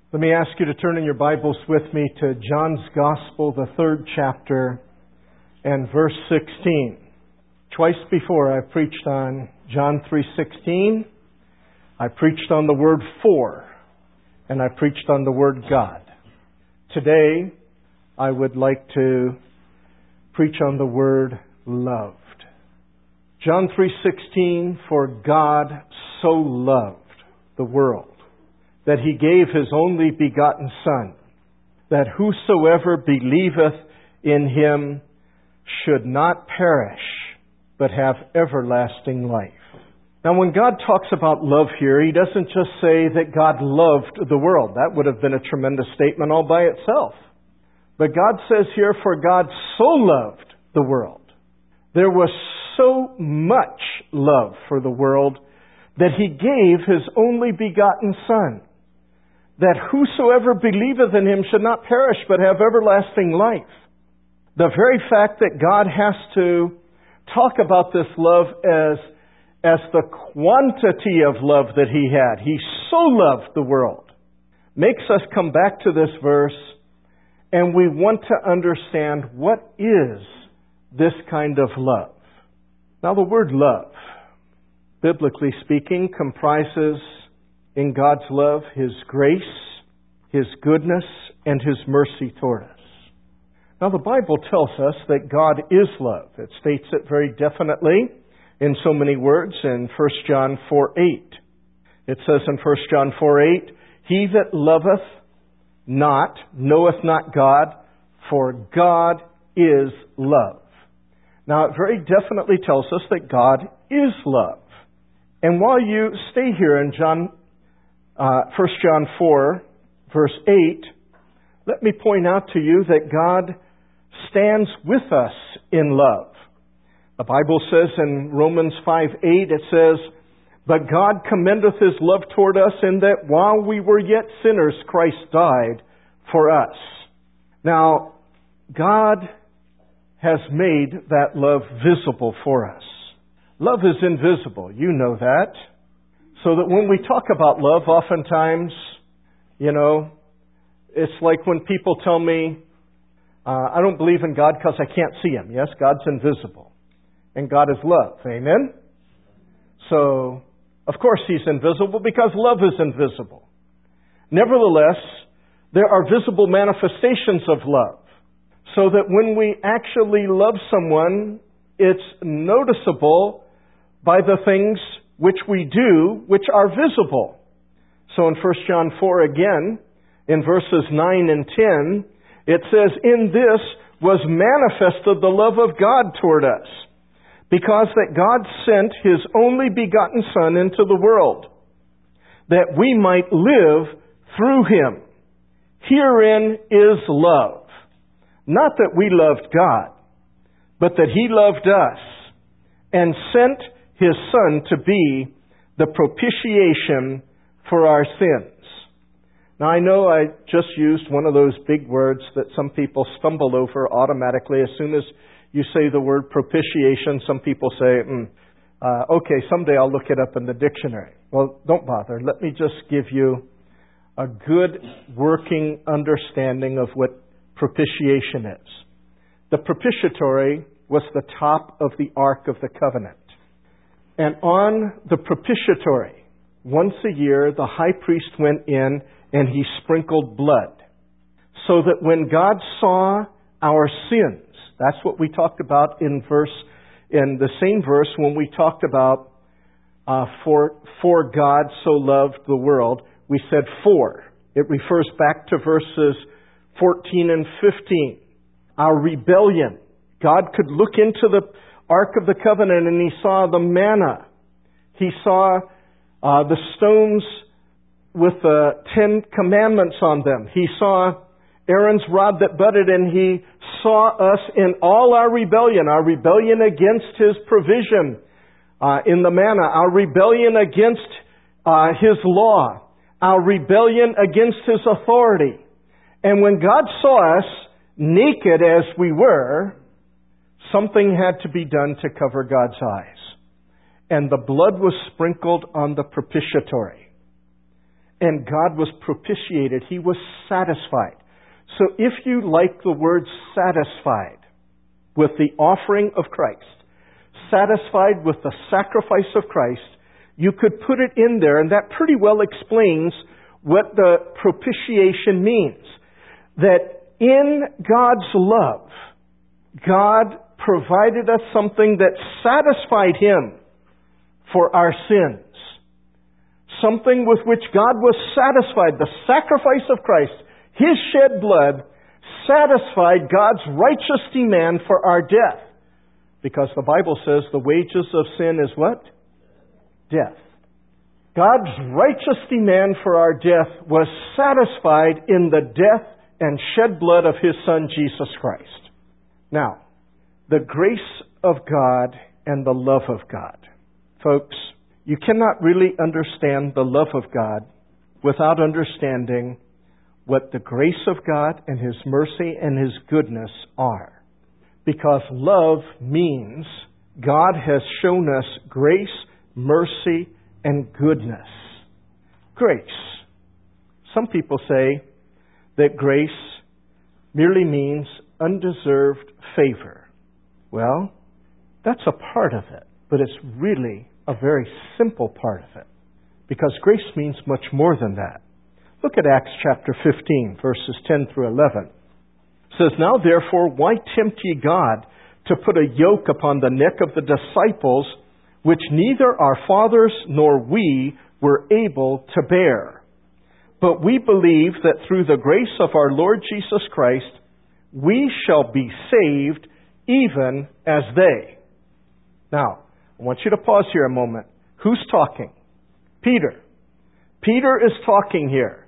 Let me ask you to turn in your Bibles with me to John's Gospel, the 3rd chapter, and verse 16. Twice before I preached on John 3:16. I preached on the word for, and I preached on the word God. Today, I would like to preach on the word loved. John 3:16, for God so loved the world, that He gave His only begotten Son, that whosoever believeth in Him should not perish, but have everlasting life. Now, when God talks about love here, He doesn't just say that God loved the world. That would have been a tremendous statement all by itself. But God says here, for God so loved the world. There was so much love for the world that He gave His only begotten Son, that whosoever believeth in Him should not perish, but have everlasting life. The very fact that God has to talk about this love as the quantity of love that He had, He so loved the world, makes us come back to this verse, and we want to understand what is this kind of love. Now, the word love, biblically speaking, comprises in God's love His grace, His goodness, and His mercy toward us. Now, the Bible tells us that God is love. It states it very definitely in so many words in 1 John 4:8. It says in 1 John 4:8, he that loveth not knoweth not God, for God is love. Now, it very definitely tells us that God is love. And while you stay here in 1 John 4, verse 8, let me point out to you that God stands with us in love. The Bible says in Romans 5:8, it says, but God commendeth His love toward us in that while we were yet sinners, Christ died for us. Now, God has made that love visible for us. Love is invisible. You know that. So that when we talk about love, oftentimes, it's like when people tell me, I don't believe in God because I can't see Him. Yes, God's invisible. And God is love. Amen? So, of course He's invisible because love is invisible. Nevertheless, there are visible manifestations of love. So that when we actually love someone, it's noticeable by the things which we do, which are visible. So in 1 John 4 again, in verses 9 and 10, it says, in this was manifested the love of God toward us, because that God sent His only begotten Son into the world, that we might live through Him. Herein is love. Not that we loved God, but that He loved us and sent His Son to be the propitiation for our sins. Now, I know I just used one of those big words that some people stumble over automatically. As soon as you say the word propitiation, some people say, okay, someday I'll look it up in the dictionary. Well, don't bother. Let me just give you a good working understanding of what propitiation is. The propitiatory was the top of the Ark of the Covenant. And on the propitiatory, once a year, the high priest went in and he sprinkled blood. So that when God saw our sins, that's what we talked about in the same verse when we talked about for God so loved the world, we said for. It refers back to verses 14 and 15. Our rebellion. God could look into the Ark of the Covenant and He saw the manna. He saw the stones with the 10 commandments on them. He saw Aaron's rod that budded, and He saw us in all our rebellion against His provision in the manna, our rebellion against His law, our rebellion against His authority. And when God saw us naked as we were, something had to be done to cover God's eyes. And the blood was sprinkled on the propitiatory. and God was propitiated. He was satisfied. So if you like the word satisfied with the offering of Christ, satisfied with the sacrifice of Christ, you could put it in there, and that pretty well explains what the propitiation means. That in God's love, God provided us something that satisfied Him for our sins. Something with which God was satisfied. The sacrifice of Christ, His shed blood, satisfied God's righteous demand for our death. Because the Bible says the wages of sin is what? Death. God's righteous demand for our death was satisfied in the death and shed blood of His Son, Jesus Christ. Now, the grace of God and the love of God. Folks, you cannot really understand the love of God without understanding what the grace of God and His mercy and His goodness are. Because love means God has shown us grace, mercy, and goodness. Grace. Some people say that grace merely means undeserved favor. Well, that's a part of it, but it's really a very simple part of it. Because grace means much more than that. Look at Acts chapter 15, verses 10 through 11. It says, "Now therefore, why tempt ye God to put a yoke upon the neck of the disciples, which neither our fathers nor we were able to bear? But we believe that through the grace of our Lord Jesus Christ, we shall be saved even as they." Now, I want you to pause here a moment. Who's talking? Peter. Peter is talking here.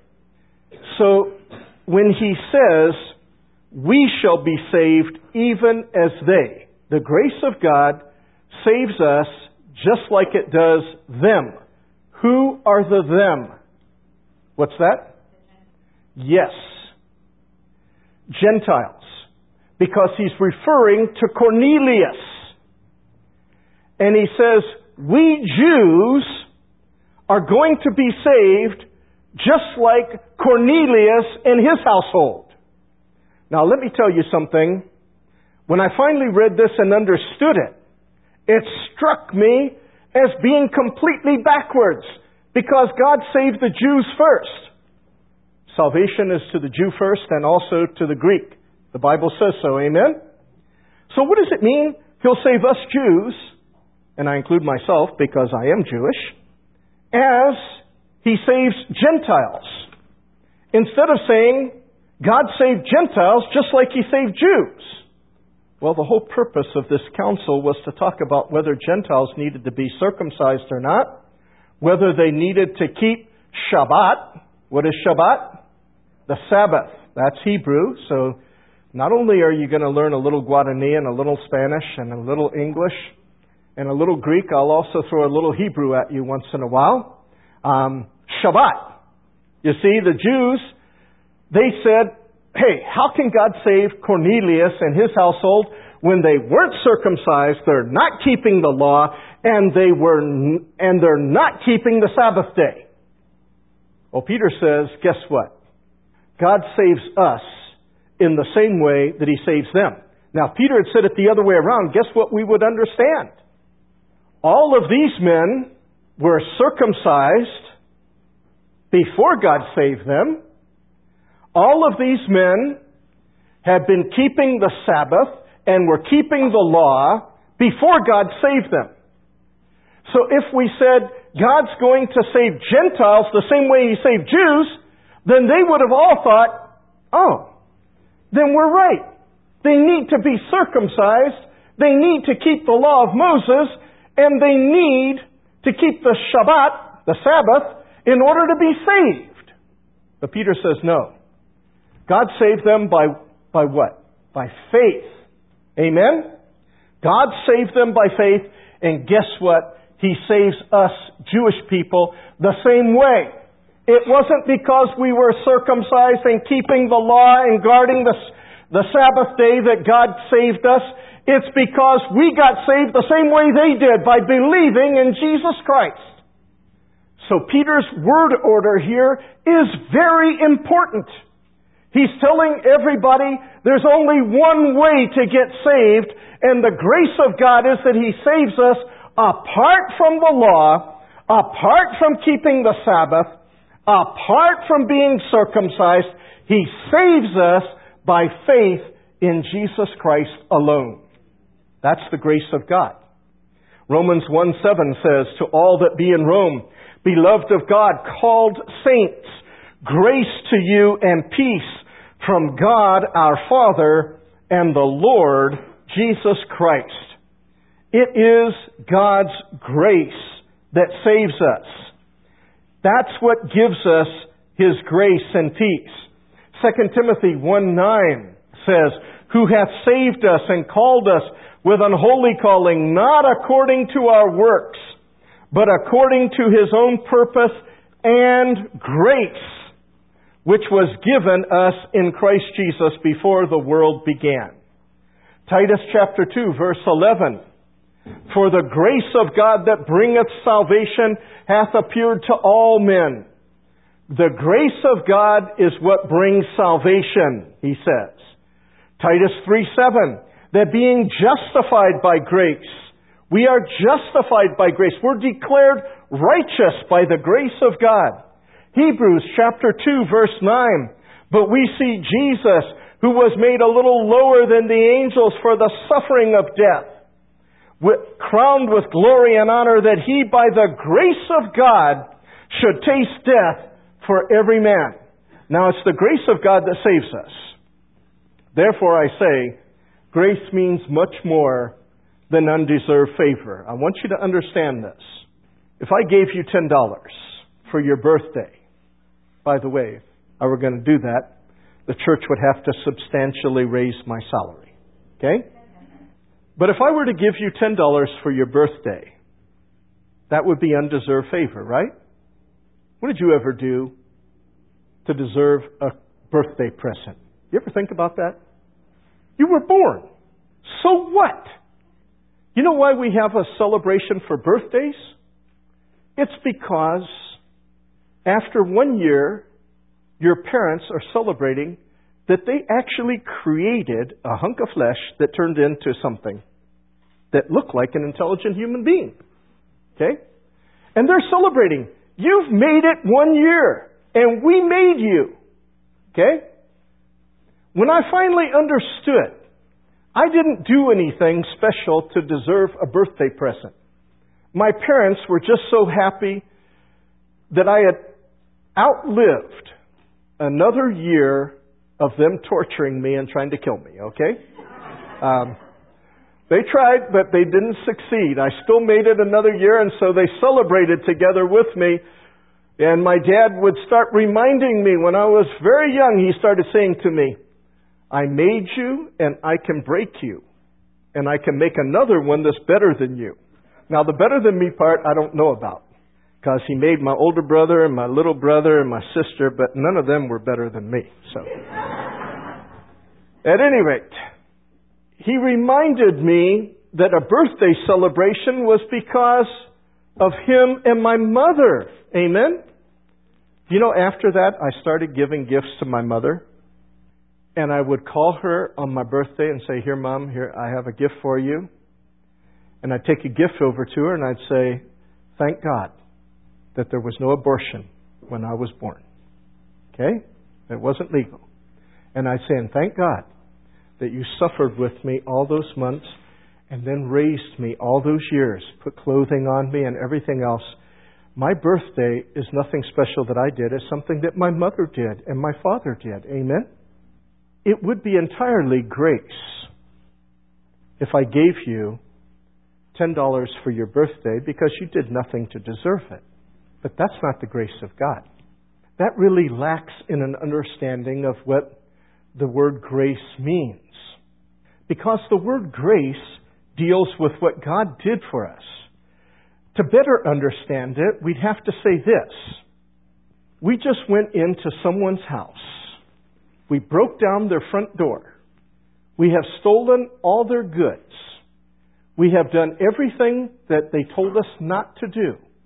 So, when he says, "We shall be saved even as they," the grace of God saves us just like it does them. Who are the them? What's that? Yes. Gentiles. Because he's referring to Cornelius. And he says, we Jews are going to be saved just like Cornelius and his household. Now let me tell you something. When I finally read this and understood it, it struck me as being completely backwards. Because God saved the Jews first. Salvation is to the Jew first and also to the Greek. The Bible says so, amen? So what does it mean? He'll save us Jews, and I include myself because I am Jewish, as He saves Gentiles. Instead of saying, God saved Gentiles just like He saved Jews. Well, the whole purpose of this council was to talk about whether Gentiles needed to be circumcised or not, whether they needed to keep Shabbat. What is Shabbat? The Sabbath. That's Hebrew. So not only are you going to learn a little Guarani and a little Spanish and a little English and a little Greek, I'll also throw a little Hebrew at you once in a while. Shabbat. You see, the Jews, they said, hey, how can God save Cornelius and his household when they weren't circumcised, they're not keeping the law, and they're not keeping the Sabbath day? Well, Peter says, guess what? God saves us in the same way that He saves them. Now, if Peter had said it the other way around, guess what we would understand? All of these men were circumcised before God saved them. All of these men had been keeping the Sabbath and were keeping the law before God saved them. So if we said God's going to save Gentiles the same way He saved Jews, then they would have all thought, oh, then we're right. They need to be circumcised, they need to keep the law of Moses, and they need to keep the Shabbat, the Sabbath, in order to be saved. But Peter says no. God saved them by what? By faith. Amen? God saved them by faith, and guess what? He saves us, Jewish people, the same way. It wasn't because we were circumcised and keeping the law and guarding the Sabbath day that God saved us. It's because we got saved the same way they did, by believing in Jesus Christ. So Peter's word order here is very important. He's telling everybody there's only one way to get saved, and the grace of God is that He saves us apart from the law, apart from keeping the Sabbath, apart from being circumcised. He saves us by faith in Jesus Christ alone. That's the grace of God. Romans 1:7 says, "To all that be in Rome, beloved of God, called saints, grace to you and peace from God our Father and the Lord Jesus Christ." It is God's grace that saves us. That's what gives us His grace and peace. 2 Timothy 1:9 says, "Who hath saved us and called us with an holy calling, not according to our works, but according to His own purpose and grace, which was given us in Christ Jesus before the world began." Titus chapter 2, verse 11. "For the grace of God that bringeth salvation hath appeared to all men." The grace of God is what brings salvation, he says. Titus 3:7. "That being justified by grace." We are justified by grace. We're declared righteous by the grace of God. Hebrews chapter 2, verse 9. "But we see Jesus, who was made a little lower than the angels for the suffering of death, crowned with glory and honor, that He, by the grace of God, should taste death for every man." Now, it's the grace of God that saves us. Therefore, I say, grace means much more than undeserved favor. I want you to understand this. If I gave you $10 for your birthday, by the way, if I were going to do that, the church would have to substantially raise my salary. Okay? But if I were to give you $10 for your birthday, that would be undeserved favor, right? What did you ever do to deserve a birthday present? You ever think about that? You were born. So what? You know why we have a celebration for birthdays? It's because after 1 year, your parents are celebrating that they actually created a hunk of flesh that turned into something that looked like an intelligent human being. Okay? And they're celebrating. You've made it 1 year, and we made you. Okay? When I finally understood, I didn't do anything special to deserve a birthday present. My parents were just so happy that I had outlived another year of them torturing me and trying to kill me, okay? They tried, but they didn't succeed. I still made it another year, and so they celebrated together with me. And my dad would start reminding me when I was very young, he started saying to me, "I made you, and I can break you, and I can make another one that's better than you." Now, the better than me part, I don't know about, because He made my older brother and my little brother and my sister, but none of them were better than me. So, at any rate, He reminded me that a birthday celebration was because of Him and my mother. Amen? You know, after that, I started giving gifts to my mother. And I would call her on my birthday and say, "Here, Mom, here, I have a gift for you." And I'd take a gift over to her and I'd say, "Thank God that there was no abortion when I was born." Okay? It wasn't legal. And I'd say, "And thank God that you suffered with me all those months and then raised me all those years, put clothing on me and everything else. My birthday is nothing special that I did. It's something that my mother did and my father did." Amen? It would be entirely grace if I gave you $10 for your birthday because you did nothing to deserve it. But that's not the grace of God. That really lacks in an understanding of what the word grace means. Because the word grace deals with what God did for us. To better understand it, we'd have to say this. We just went into someone's house. We broke down their front door. We have stolen all their goods. We have done everything that they told us not to do.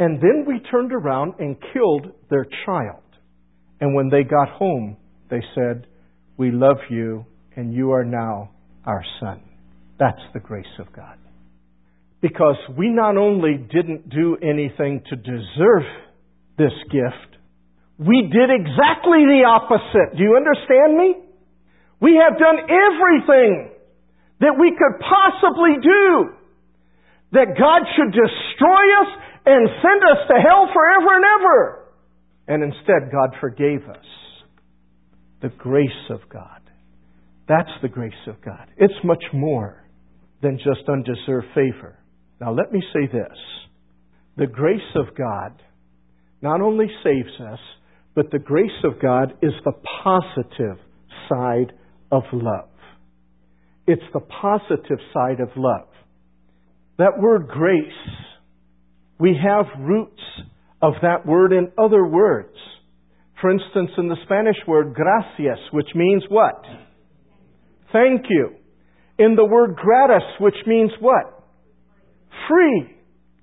And then we turned around and killed their child. And when they got home, they said, we love you, and you are now our son. That's the grace of God. Because we not only didn't do anything to deserve this gift, we did exactly the opposite. Do you understand me? We have done everything that we could possibly do, that God should destroy us and send us to hell forever and ever. And instead, God forgave us. The grace of God. That's the grace of God. It's much more than just undeserved favor. Now let me say this. The grace of God not only saves us, but the grace of God is the positive side of love. It's the positive side of love. That word grace, we have roots of that word in other words. For instance, in the Spanish word gracias, which means what? Thank you. In the word gratis, which means what? Free.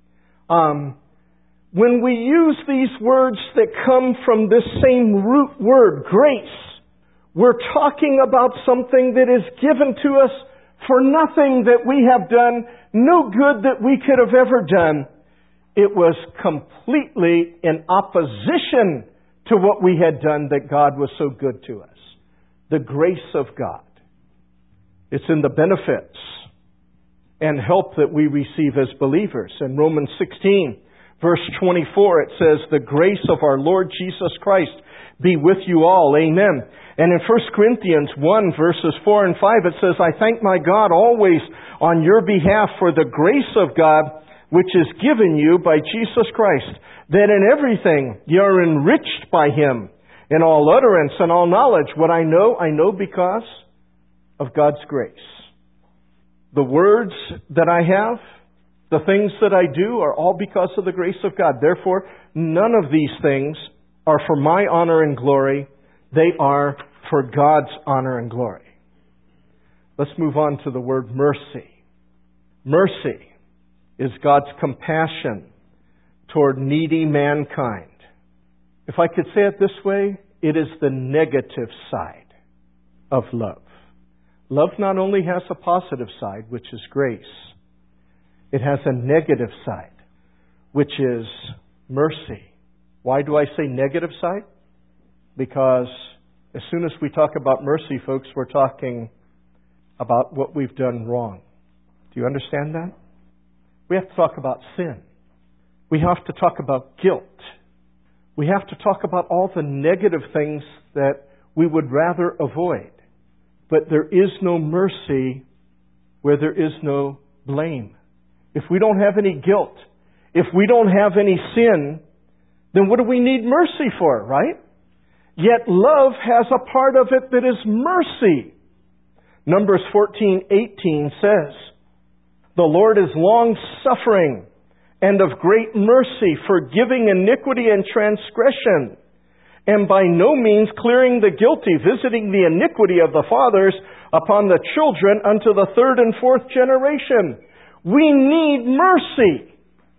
When we use these words that come from this same root word, grace, we're talking about something that is given to us for nothing that we have done, no good that we could have ever done. It was completely in opposition to what we had done that God was so good to us. The grace of God. It's in the benefits and help that we receive as believers. In Romans 16, verse 24, it says, the grace of our Lord Jesus Christ be with you all. Amen. And in 1 Corinthians 1, verses 4 and 5, it says, I thank my God always on your behalf for the grace of God which is given you by Jesus Christ, that in everything you are enriched by Him, in all utterance and all knowledge. What I know because of God's grace. The words that I have, the things that I do are all because of the grace of God. Therefore, none of these things are for my honor and glory. They are for God's honor and glory. Let's move on to the word mercy. Mercy is God's compassion toward needy mankind. If I could say it this way, it is the negative side of love. Love not only has a positive side, which is grace, it has a negative side, which is mercy. Why do I say negative side? Because as soon as we talk about mercy, folks, we're talking about what we've done wrong. Do you understand that? We have to talk about sin. We have to talk about guilt. We have to talk about all the negative things that we would rather avoid. But there is no mercy where there is no blame. If we don't have any guilt, if we don't have any sin, then what do we need mercy for, right? Yet love has a part of it that is mercy. Numbers 14:18 says, the Lord is long-suffering and of great mercy, forgiving iniquity and transgression, and by no means clearing the guilty, visiting the iniquity of the fathers upon the children unto the third and fourth generation. We need mercy.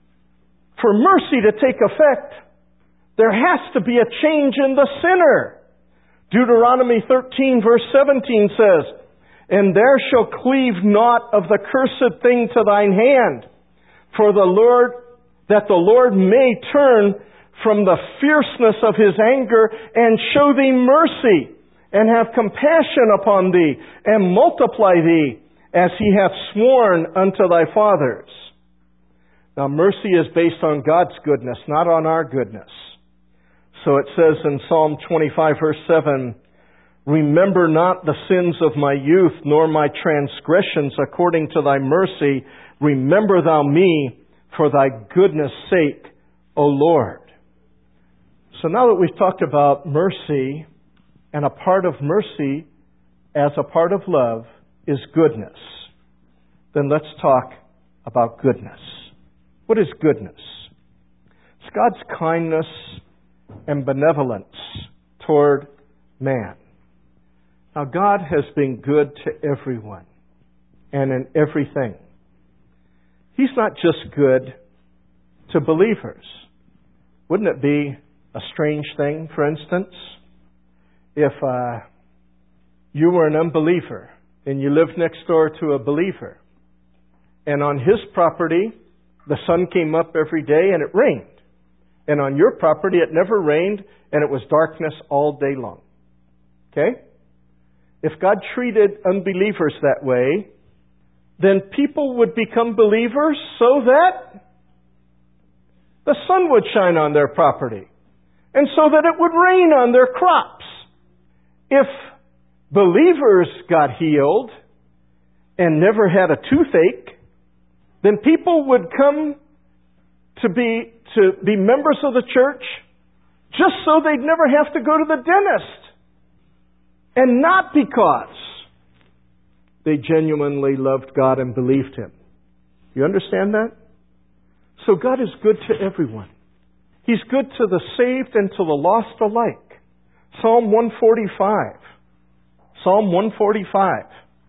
For mercy to take effect, there has to be a change in the sinner. Deuteronomy 13 verse 17 says, and there shall cleave not of the cursed thing to thine hand, for the Lord, that the Lord may turn from the fierceness of His anger and show thee mercy, and have compassion upon thee, and multiply thee, as He hath sworn unto thy fathers. Now mercy is based on God's goodness, not on our goodness. So it says in Psalm 25 verse 7, remember not the sins of my youth, nor my transgressions according to thy mercy. Remember thou me for thy goodness' sake, O Lord. So now that we've talked about mercy, and a part of mercy as a part of love is goodness, then let's talk about goodness. What is goodness? It's God's kindness and benevolence toward man. Now, God has been good to everyone and in everything. He's not just good to believers. Wouldn't it be a strange thing, for instance, if you were an unbeliever and you lived next door to a believer, and on his property the sun came up every day and it rained, and on your property it never rained and it was darkness all day long? Okay? If God treated unbelievers that way, then people would become believers so that the sun would shine on their property, and so that it would rain on their crops. If believers got healed and never had a toothache, then people would come to be members of the church just so they'd never have to go to the dentist. And not because they genuinely loved God and believed Him. You understand that? So God is good to everyone. He's good to the saved and to the lost alike. Psalm 145. Psalm 145.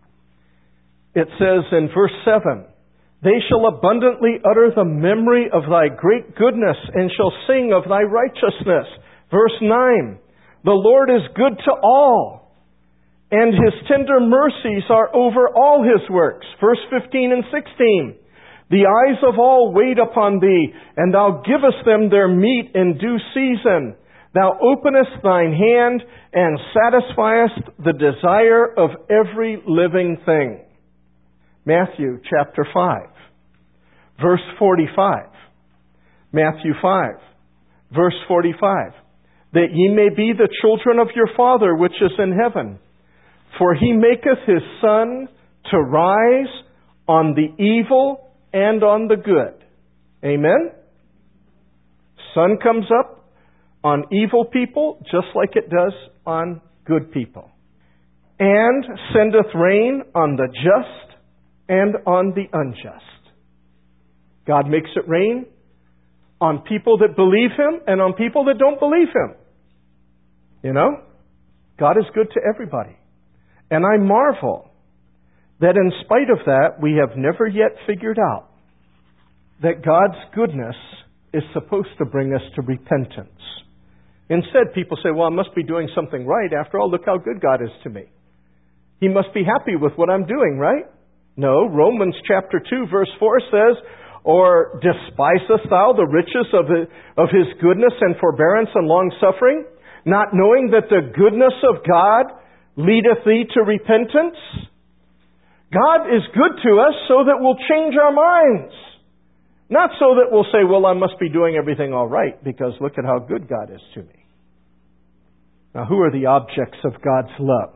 It says in verse 7, "They shall abundantly utter the memory of thy great goodness and shall sing of thy righteousness." Verse 9, "The Lord is good to all, and His tender mercies are over all His works." Verse 15 and 16, "The eyes of all wait upon Thee, and Thou givest them their meat in due season. Thou openest Thine hand, and satisfiest the desire of every living thing." Matthew chapter 5, verse 45. Matthew 5, verse 45. "That ye may be the children of your Father which is in heaven. For He maketh His sun to rise on the evil and on the good." Amen? Sun comes up on evil people just like it does on good people. "And sendeth rain on the just and on the unjust." God makes it rain on people that believe Him and on people that don't believe Him. You know? God is good to everybody. And I marvel that in spite of that, we have never yet figured out that God's goodness is supposed to bring us to repentance. Instead, people say, "Well, I must be doing something right. After all, look how good God is to me. He must be happy with what I'm doing, right?" No, Romans chapter 2, verse 4 says, "Or despisest thou the riches of His goodness and forbearance and long-suffering, not knowing that the goodness of God leadeth thee to repentance?" God is good to us so that we'll change our minds. Not so that we'll say, "Well, I must be doing everything all right because look at how good God is to me." Now, who are the objects of God's love?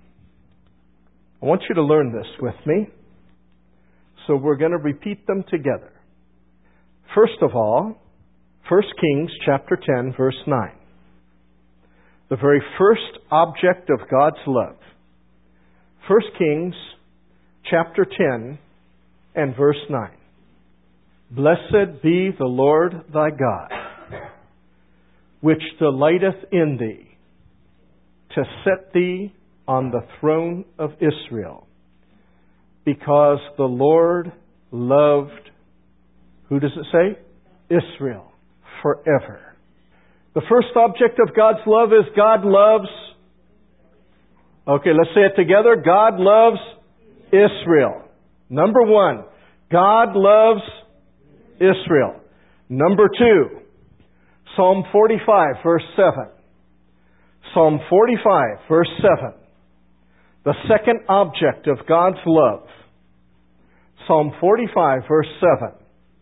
I want you to learn this with me. So we're going to repeat them together. First of all, 1 Kings chapter 10, verse 9. The very first object of God's love. 1 Kings chapter 10 and verse 9. "Blessed be the Lord thy God, which delighteth in thee, to set thee on the throne of Israel, because the Lord loved," who does it say? Israel, "forever." The first object of God's love is God loves, okay, let's say it together. God loves Israel. Number one, God loves Israel. Number two, Psalm 45, verse 7. Psalm 45, verse 7. The second object of God's love. Psalm 45, verse 7.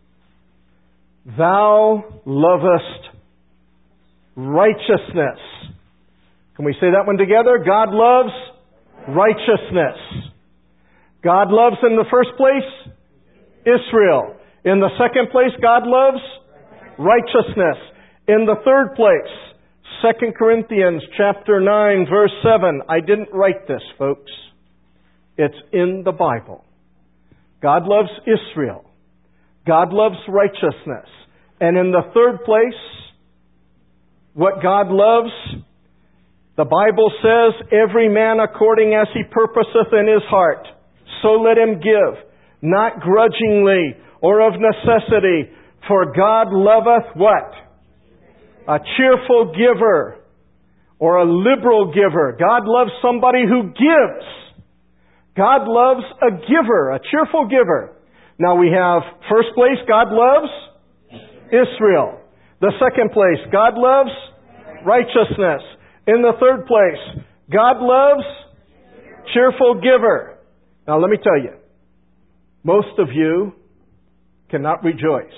"Thou lovest righteousness." Can we say that one together? God loves righteousness. God loves, in the first place, Israel. In the second place, God loves righteousness. In the third place, 2 Corinthians chapter 9, verse 7. I didn't write this, folks. It's in the Bible. God loves Israel. God loves righteousness. And in the third place, what God loves, the Bible says, "Every man according as he purposeth in his heart, so let him give, not grudgingly or of necessity, for God loveth" what? A cheerful giver or a liberal giver. God loves somebody who gives. God loves a giver, a cheerful giver. Now we have, first place, God loves Israel. The second place, God loves righteousness. In the third place, God loves cheerful giver. Now let me tell you, most of you cannot rejoice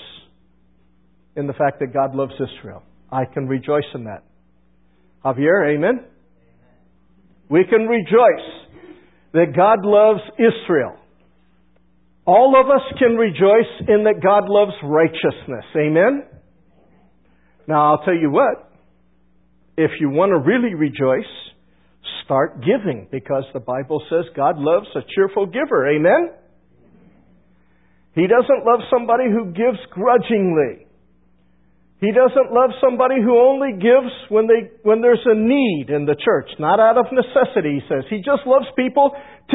in the fact that God loves Israel. I can rejoice in that. Javier, amen? We can rejoice that God loves Israel. All of us can rejoice in that God loves righteousness. Amen? Now I'll tell you what. If you want to really rejoice, start giving, because the Bible says God loves a cheerful giver. Amen? He doesn't love somebody who gives grudgingly. He doesn't love somebody who only gives when there's a need in the church, not out of necessity, he says. He just loves people to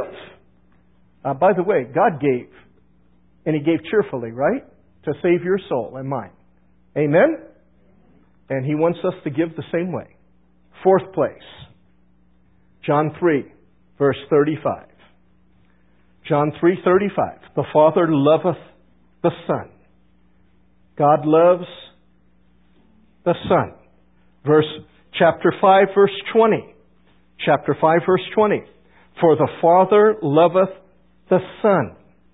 give. By the way, God gave, and He gave cheerfully, right? To save your soul and mine. Amen? And He wants us to give the same way. Fourth place, John 3, verse 35. John 3:35. The Father loveth the Son. God loves the Son. Chapter 5, verse 20. Chapter 5, verse 20. For the Father loveth the Son.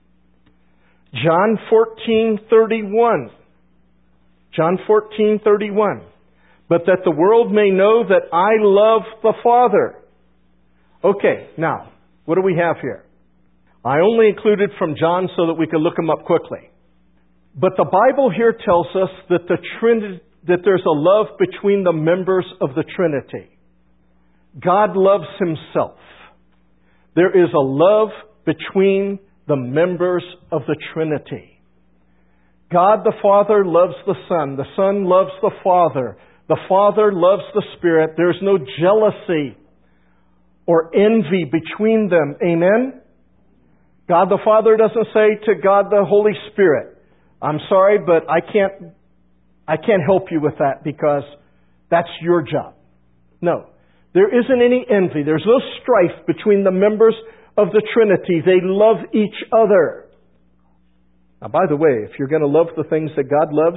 John 14:31. John 14:31. But that the world may know that I love the Father. Okay, now, what do we have here? I only included from John so that we could look them up quickly. But the Bible here tells us that that there's a love between the members of the Trinity. God loves Himself. There is a love between the members of the Trinity. God the Father loves the Son. The Son loves the Father. The Father loves the Spirit. There's no jealousy or envy between them. Amen? God the Father doesn't say to God the Holy Spirit, I'm sorry, but I can't help you with that because that's your job. No. There isn't any envy. There's no strife between the members of the Trinity. They love each other. Now, by the way, if you're going to love the things that God loves,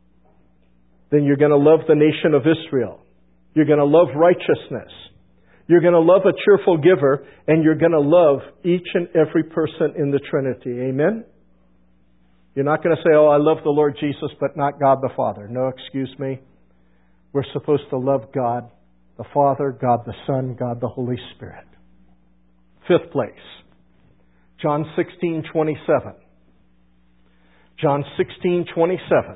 then you're going to love the nation of Israel. You're going to love righteousness. You're going to love a cheerful giver, and you're going to love each and every person in the Trinity. Amen? You're not going to say, oh, I love the Lord Jesus, but not God the Father. No, excuse me. We're supposed to love God the Father, God the Son, God the Holy Spirit. Fifth place, John 16:27. John 16:27.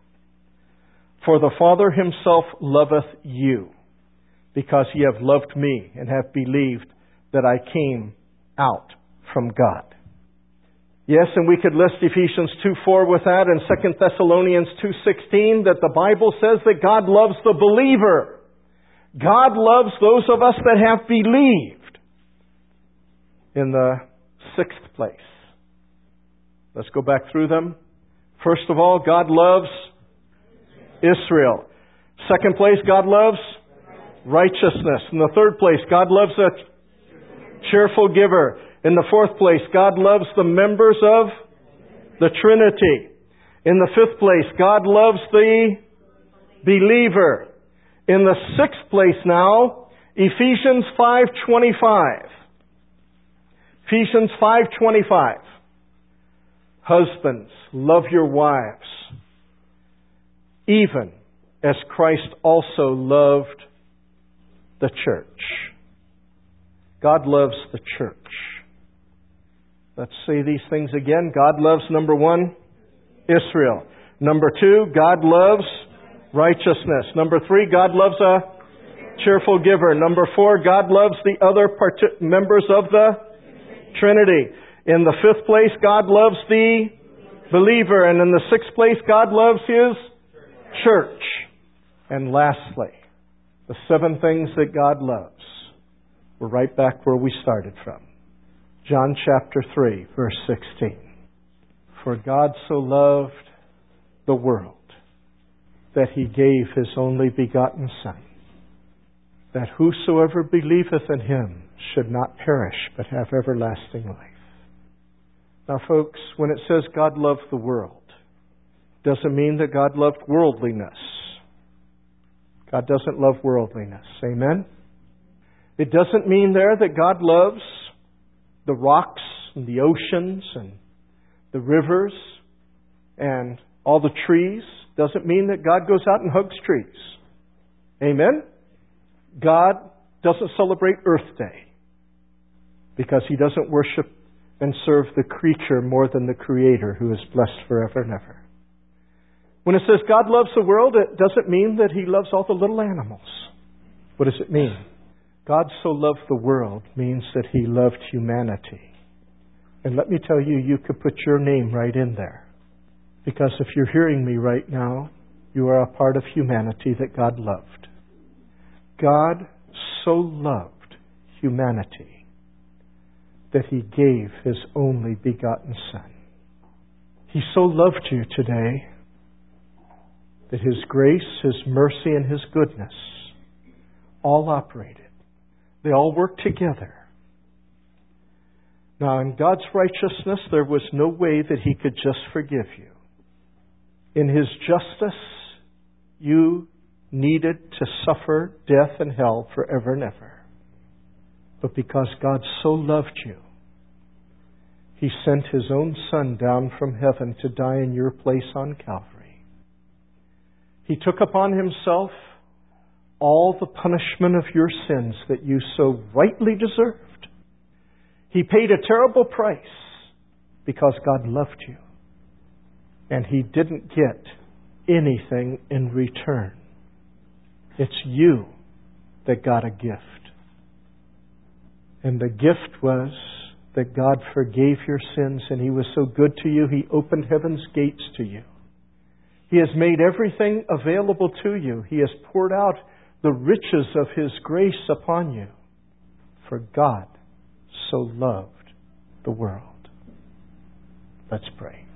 For the Father Himself loveth you, because ye have loved me and have believed that I came out from God. Yes, and we could list Ephesians 2:4 with that, and 2 Thessalonians 2:16, that the Bible says that God loves the believer. God loves those of us that have believed. In the sixth place, let's go back through them. First of all, God loves Israel. Second place, God loves righteousness. In the third place, God loves a cheerful giver. In the fourth place, God loves the members of the Trinity. In the fifth place, God loves the believer. In the sixth place now, Ephesians 5:25. Ephesians 5:25. Husbands, love your wives, even as Christ also loved the church. God loves the church. Let's say these things again. God loves, number one, Israel. Number two, God loves righteousness. Number three, God loves a cheerful giver. Number four, God loves the other members of the Trinity. In the fifth place, God loves the believer. And in the sixth place, God loves His church. And lastly, the seven things that God loves. We're right back where we started from. John chapter 3, verse 16. For God so loved the world that He gave His only begotten Son, that whosoever believeth in Him should not perish, but have everlasting life. Now, folks, when it says God loved the world, doesn't mean that God loved worldliness. God doesn't love worldliness. Amen? It doesn't mean there that God loves the rocks and the oceans and the rivers and all the trees. Doesn't mean that God goes out and hugs trees. Amen? God doesn't celebrate Earth Day because He doesn't worship and serve the creature more than the Creator, who is blessed forever and ever. When it says God loves the world, it doesn't mean that He loves all the little animals. What does it mean? God so loved the world means that He loved humanity. And let me tell you, you could put your name right in there. Because if you're hearing me right now, you are a part of humanity that God loved. God so loved humanity that He gave His only begotten Son. He so loved you today that His grace, His mercy, and His goodness all operated. They all worked together. Now, in God's righteousness, there was no way that He could just forgive you. In His justice, you needed to suffer death and hell forever and ever. But because God so loved you, He sent His own Son down from heaven to die in your place on Calvary. He took upon Himself all the punishment of your sins that you so rightly deserved. He paid a terrible price because God loved you. And He didn't get anything in return. It's you that got a gift. And the gift was that God forgave your sins, and He was so good to you, He opened heaven's gates to you. He has made everything available to you. He has poured out the riches of His grace upon you. For God so loved the world. Let's pray.